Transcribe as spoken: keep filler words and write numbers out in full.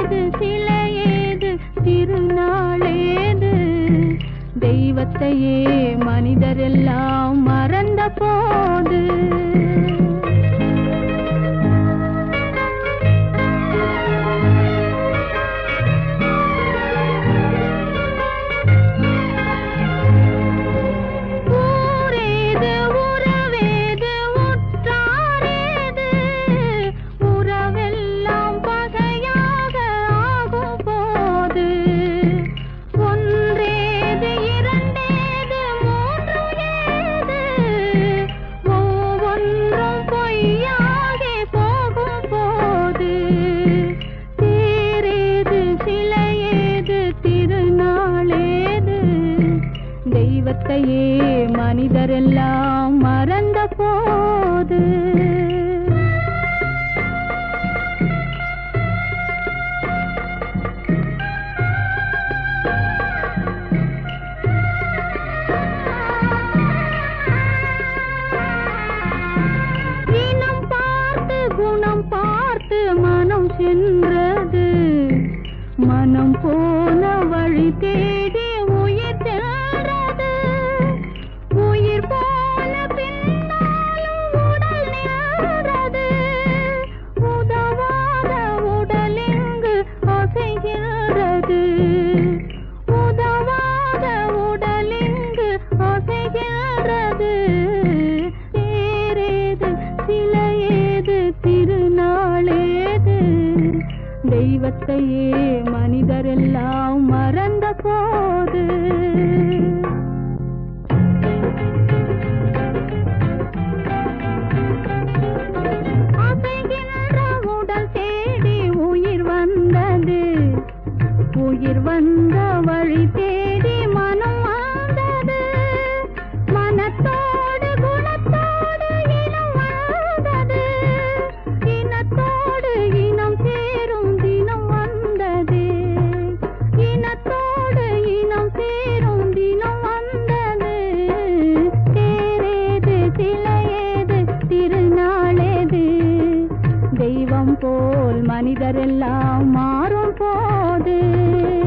ஏது சிலையேது திருநாளேது தெய்வத்தையே மனிதரெல்லாம் மறந்த போது தெய்வத்தையே மனிதரெல்லாம் மறந்த போது இனம் பார்த்து குணம் பார்த்து மனம் சென்றது மனம் போன வழி தேடி உயிர் சென்றது உயிர் போன பின்னாலும் உடல் நின்றது உதவாத உடல் இங்கு அசைகின்றது உதவாத உடல் இங்கு அசைகின்றது தேரேது சிலையேது திருநாளேது தெய்வத்தையே மனிதரெல்லாம் மறந்த போது அசைகின்ற உடல் தேடி உயிர் வந்தது உயிர் வந்த வழி தேடி மனம் வந்தது மனத்தோடு குணத்தோடு இனம் வந்தது இனத்தோடு இனம் சேரும் தினம் வந்தது இனத்தோடு இனம் சேரும் தினம் வந்தது தேரேது சிலையேது திருநாளேது தெய்வம் போல் மனிதரெல்லாம் மாறும் போது